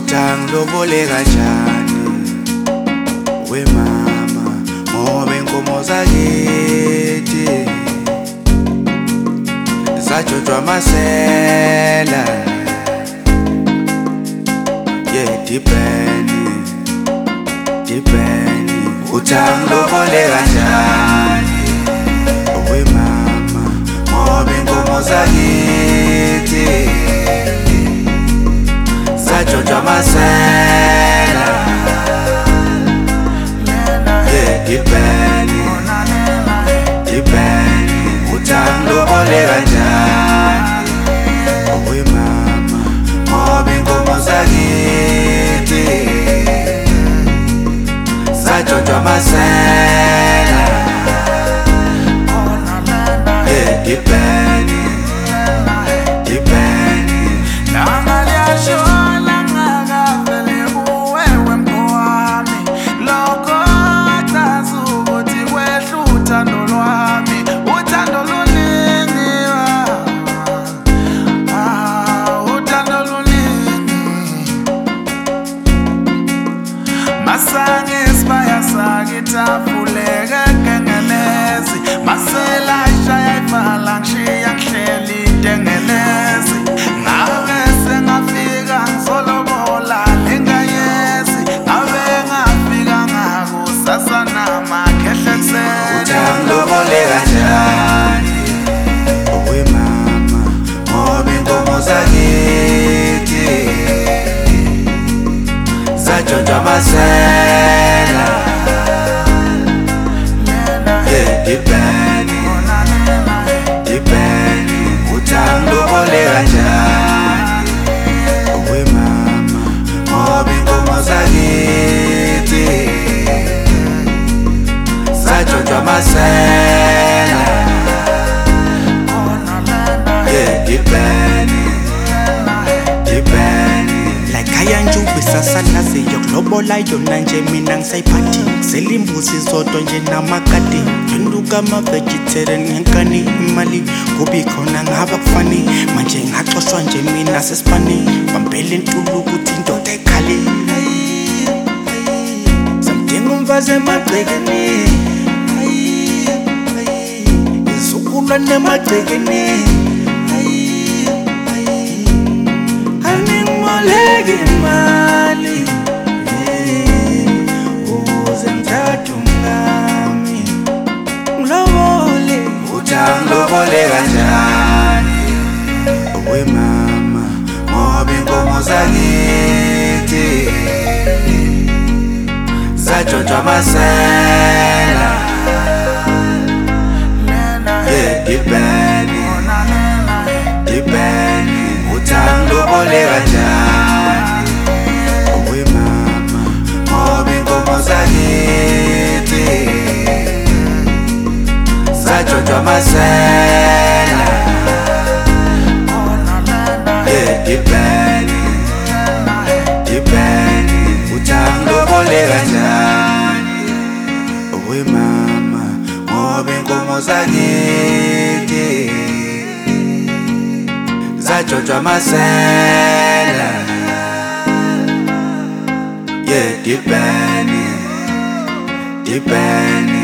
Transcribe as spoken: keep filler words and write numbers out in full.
Utangilobole kanjani we mama ngoba inkomo zakithi zajoджwa amasela yeah dipeni dipeni utangilobole kanjani we mama ngoba inkomo zakithi zajoджwa amasela yeah dipeni dipeni utangilobole kanjani we mama ngoba inkomo zakithi zajoджwa amasela yeah dipeni dipeni lama liyashona ngakavele kuwewe mkhwami lokho achaza ukuthi kwehla uthando lwami uthando luningi ah uthando luningi masange isibaya sakitafuleke kengelezi maselasha yayivala ngishiya ngihleli dengelezi ngabe sengafika ngizolobola lengayezi ngabe ngafika ngakusasa namakhehle kuseni utangilobole kanjani we mama ngoba inkomo zakithi zajoджwa amasela yeah dipeni dipeni utangilobole kanjani we mama ngoba inkomo zakithi zajoджwa amasela yeah dipeni dipeni like ayanjubi sasalaze yokulobola yona nje mina ngisayiphathi selimbuzi zodwa nje namakati phenduka ama-vegetarian ngenkani imali kubi khona ngaba kufani manje ngaxoshwa nje mina sesipani bambele ntulu ukuthi indoda ekhali samdinga umfazi emagcekeni izukulwane emagcekeni angimoleki imali ukuze ngithathe umngami ngilobole utangilobole kanjani we mama ngoba inkomo zakithi zajoджwa amasela yeah dipeni dipeni utangilobole kanjani we mama ngoba inkomo zakithi zajoджwa amasela yeah dipeni dipeni utangilobole kanjani we mama ngoba inkomo zakithi zajoджwa amasela yeah dipeni dipeni